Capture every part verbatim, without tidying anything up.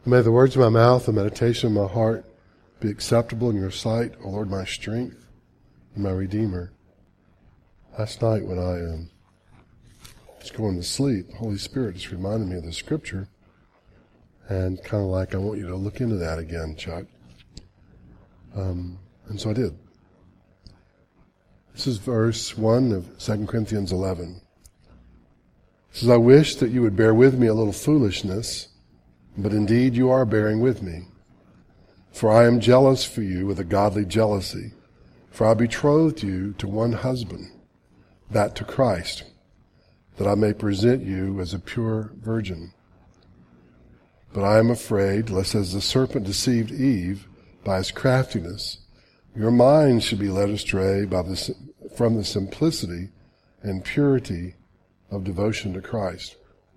May the words of my mouth and meditation of my heart be acceptable in your sight, O Lord, my strength and my Redeemer. Last night when I um, was going to sleep, the Holy Spirit just reminded me of the scripture, and kind of like, I want you to look into that again, Chuck. Um, and so I did. This is verse one of Second Corinthians eleven. It says, I wish that you would bear with me a little foolishness, but indeed you are bearing with me. For I am jealous for you with a godly jealousy. For I betrothed you to one husband, that to Christ, that I may present you as a pure virgin. But I am afraid, lest as the serpent deceived Eve by his craftiness, your minds should be led astray by the, from the simplicity and purity of devotion to Christ.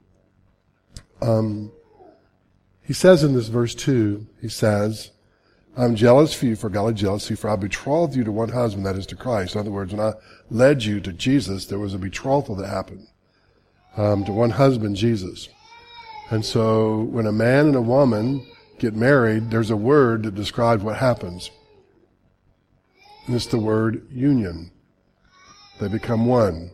Um, he says in this verse two, he says, I'm jealous for you for godly jealousy, for I betrothed you to one husband, that is to Christ. In other words, when I led you to Jesus, there was a betrothal that happened um, to one husband, Jesus. And so when a man and a woman get married, there's a word that describes what happens. And it's the word union. They become one.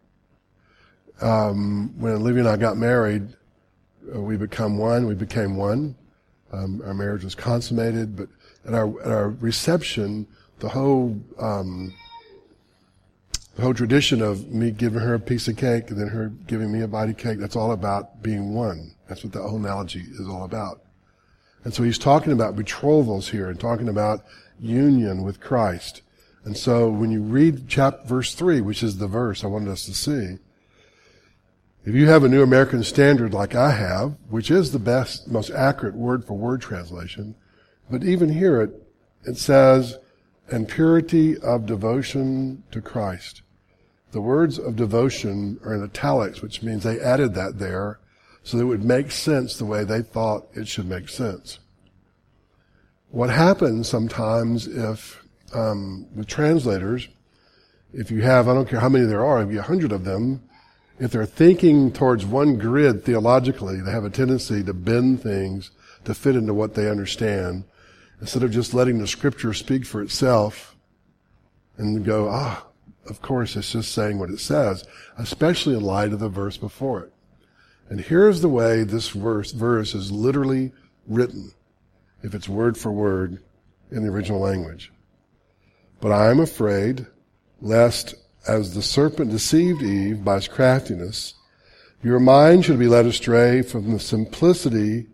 Um, when Olivia and I got married, uh, we become one. We became one. Um, our marriage was consummated, but at our at our reception, the whole um, the whole tradition of me giving her a piece of cake and then her giving me a bite of cake, that's all about being one. That's what the whole analogy is all about. And so he's talking about betrothals here and talking about union with Christ. And so when you read chapter verse three, which is the verse I wanted us to see, if you have a New American Standard like I have, which is the best, most accurate word-for-word translation, but even here it, it says, and purity of devotion to Christ. The words of devotion are in italics, which means they added that there so that it would make sense the way they thought it should make sense. What happens sometimes if, um, with translators, if you have, I don't care how many there are, if you have a hundred of them, if they're thinking towards one grid theologically, they have a tendency to bend things to fit into what they understand, instead of just letting the scripture speak for itself and go, ah, of course, it's just saying what it says, especially in light of the verse before it. And here's the way this verse, verse is literally written, if it's word for word in the original language. But I am afraid, lest as the serpent deceived Eve by his craftiness, your mind should be led astray from the simplicity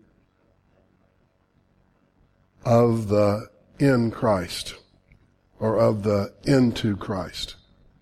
of the in Christ, or of the into Christ.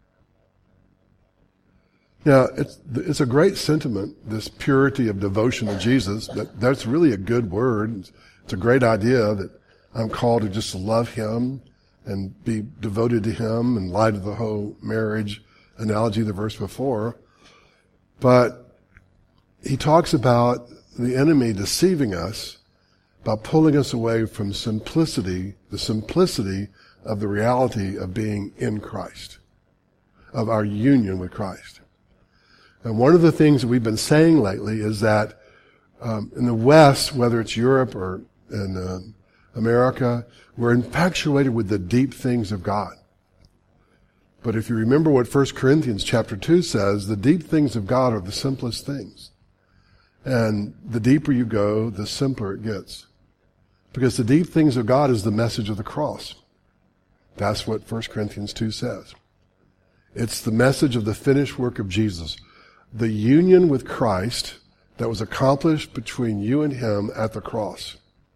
Now, it's, it's a great sentiment, this purity of devotion to Jesus. That, that's really a good word. It's a great idea that I'm called to just love him and be devoted to him in light of the whole marriage analogy of the verse before. But he talks about the enemy deceiving us by pulling us away from simplicity, the simplicity of the reality of being in Christ, of our union with Christ. And one of the things that we've been saying lately is that um, in the West, whether it's Europe or in uh, America, we're infatuated with the deep things of God. But if you remember what First Corinthians chapter two says, the deep things of God are the simplest things. And the deeper you go, the simpler it gets. Because the deep things of God is the message of the cross. That's what First Corinthians two says. It's the message of the finished work of Jesus. The union with Christ that was accomplished between you and him at the cross.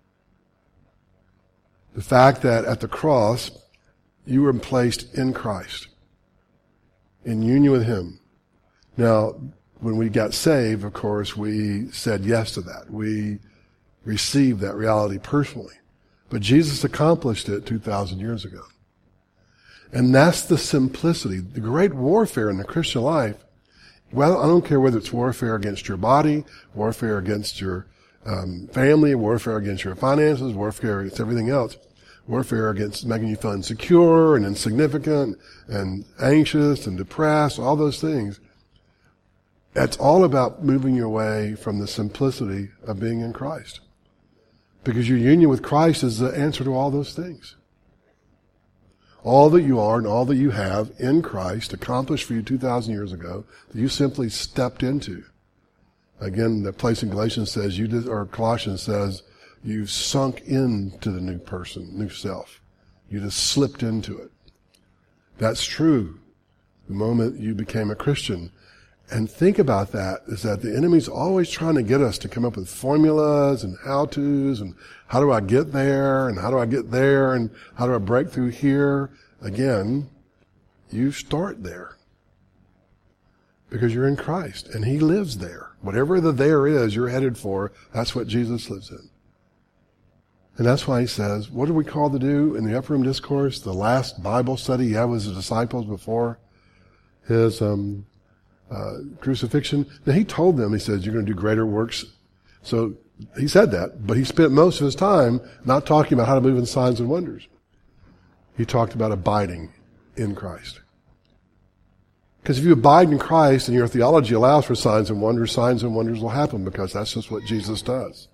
The fact that at the cross, you were placed in Christ, in union with him. Now, when we got saved, of course, we said yes to that. We received that reality personally. But Jesus accomplished it two thousand years ago. And that's the simplicity, the great warfare in the Christian life. Well, I don't care whether it's warfare against your body, warfare against your um, family, warfare against your finances, warfare against everything else. Warfare against making you feel insecure and insignificant and anxious and depressed, all those things. It's all about moving your way from the simplicity of being in Christ. Because your union with Christ is the answer to all those things. All that you are and all that you have in Christ, accomplished for you two thousand years ago, that you simply stepped into. Again, the place in Galatians says, you did, or Colossians says, you've sunk into the new person, new self. You just slipped into it. That's true the moment you became a Christian. And think about that, is that the enemy's always trying to get us to come up with formulas and how-tos and how do I get there and how do I get there and how do I break through here. Again, you start there because you're in Christ and he lives there. Whatever the there is you're headed for, that's what Jesus lives in. And that's why he says, what are we called to do in the Upper Room Discourse, the last Bible study he had with his disciples before his um, uh, crucifixion? Now he told them, he says, you're going to do greater works. So he said that, but he spent most of his time not talking about how to move in signs and wonders. He talked about abiding in Christ. Because if you abide in Christ and your theology allows for signs and wonders, signs and wonders will happen because that's just what Jesus does.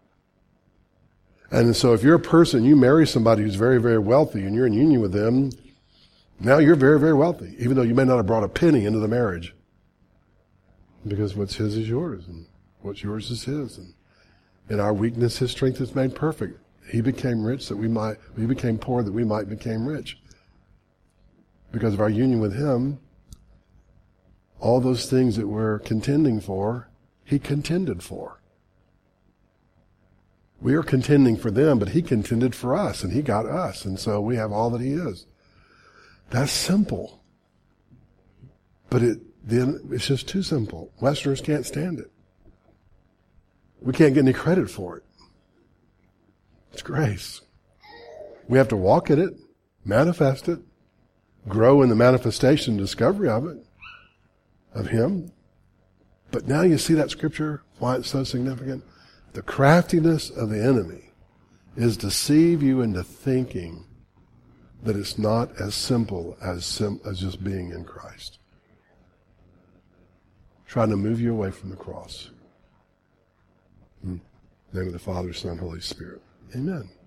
And so if you're a person, you marry somebody who's very, very wealthy and you're in union with them, now you're very, very wealthy, even though you may not have brought a penny into the marriage. Because what's his is yours, and what's yours is his. And in our weakness, his strength is made perfect. He became rich that we might, we became poor that we might become rich. Because of our union with him, all those things that we're contending for, he contended for. We are contending for them, but he contended for us, and he got us, and so we have all that he is. That's simple. But it then it's just too simple. Westerners can't stand it. We can't get any credit for it. It's grace. We have to walk in it, manifest it, grow in the manifestation and discovery of it, of him. But now you see that scripture, why it's so significant? The craftiness of the enemy is deceive you into thinking that it's not as simple as sim- as just being in Christ. Trying to move you away from the cross. In the name of the Father, Son, Holy Spirit. Amen.